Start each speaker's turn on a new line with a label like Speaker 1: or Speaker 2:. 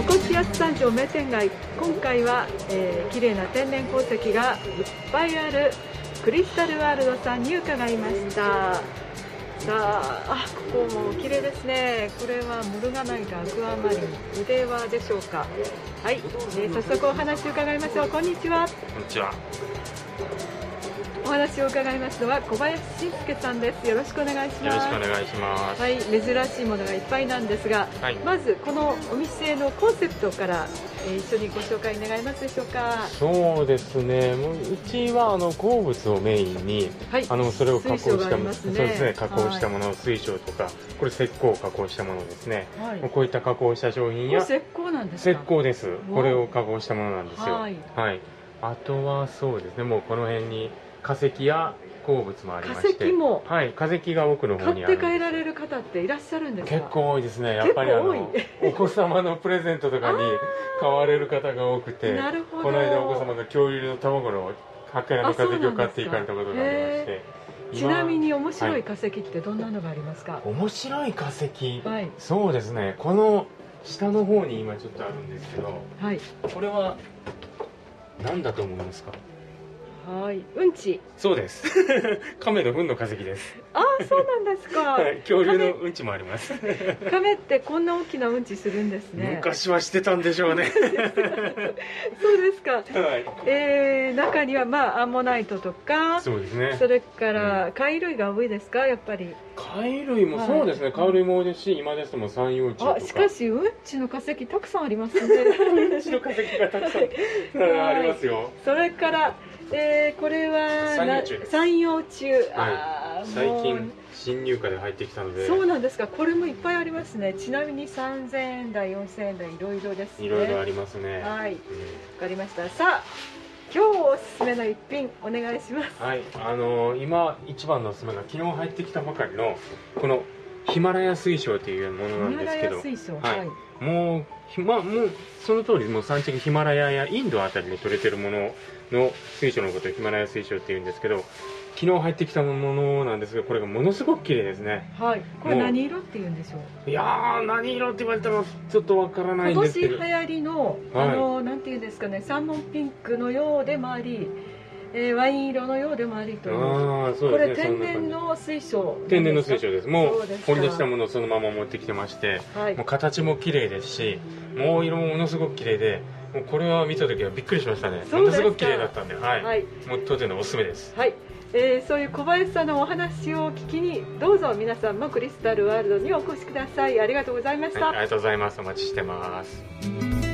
Speaker 1: 越安三条名店街、今回は、綺麗な天然鉱石がいっぱいあるクリスタルワールドさんに伺いました。さあ、ここも綺麗ですね。これはモルガナイト、アクアマリン、腕輪でしょうか。はい、早速お話を伺いましょう。こんにちは。
Speaker 2: こんにちは。
Speaker 1: お話を伺いますのは小林信介さんです。よろしくお願いします。
Speaker 2: よろしくお願いします。
Speaker 1: はい、珍しいものがいっぱいなんですが、はい、まずこのお店のコンセプトから、一緒にご紹介願えますでしょうか。
Speaker 2: そうですね。うちは鉱物をメインに、はい、それを加工したもの、そうですね、加工したもの、水晶とか、これ石膏を加工したものですね。はい、こういった加工した商品や、
Speaker 1: 石膏なんですか。
Speaker 2: 石膏です。これを加工したものなんですよ。はい。はい、あとはそうですね。もうこの辺に化石や鉱物もありまして、
Speaker 1: 化石も、
Speaker 2: はい、化石が奥の方にある。
Speaker 1: 買って帰られる方っていらっしゃるんですか。
Speaker 2: 結構多いですね。やっぱりお子様のプレゼントとかに買われる方が多くて、なるほど。この間お子様が恐竜の卵の発火の化石を買っていかれたことがありまして。
Speaker 1: ちなみに面白い化石ってどんなのがありますか。はい、
Speaker 2: 面白い化石、はい、そうですね。この下の方に今ちょっとあるんですけど、はい、これは何だと思いますか。
Speaker 1: はい、うんち。
Speaker 2: そうです。亀の糞の化石です。
Speaker 1: ああ、そうなんですか。
Speaker 2: はい、恐竜のうんちもあります。
Speaker 1: 亀ってこんな大きなうんちするんですね。
Speaker 2: 昔はしてたんでしょうね。
Speaker 1: そうですか。はい。中にはアンモナイトとか、
Speaker 2: そうですね。
Speaker 1: それから貝類が多いですか、やっぱり。
Speaker 2: 貝類もそうですね。貝類も多いですし、今ですとも三葉虫とか。
Speaker 1: あ、しかしうんちの化石たくさんありますね。
Speaker 2: うんちの化石がたくさんありますよ。
Speaker 1: それから。これは三葉虫。
Speaker 2: 最近新入荷で入ってきたので。
Speaker 1: そうなんですか。これもいっぱいありますね。ちなみに3000円台、4000円台、いろいろですね。
Speaker 2: いろいろありますね。
Speaker 1: はい、わかりました。さあ、今日おすすめの一品お願いします。
Speaker 2: はい、今一番のおすすめが昨日入ってきたばかりのこのヒマラヤ水晶というものなんですけど、もうその通り、もう産地ヒマラヤやインドあたりで取れてるものの水晶のことをヒマラヤ水晶っていうんですけど、昨日入ってきたものなんですが、これがものすごく綺麗ですね。
Speaker 1: はい。これ何色って言うんでしょう。
Speaker 2: いやー、何色って言われたらちょっとわからないんですけど、
Speaker 1: 今年流行りのなんていうんですかね、サーモンピンクのようでもあり、ワイン色のようでもありという。これ天然の水晶。
Speaker 2: 天然の水晶です。もう掘り出したものをそのまま持ってきてまして、もう形も綺麗ですし、もう色もものすごく綺麗で、もうこれは見た時はびっくりしましたね。ものすごく綺麗だったんで、はい。もう当店のおすすめです。
Speaker 1: はい。そういう小林さんのお話を聞きに、どうぞ皆さんもクリスタルワールドにお越しください。ありがとうございました。
Speaker 2: ありがとうございます。お待ちしてます。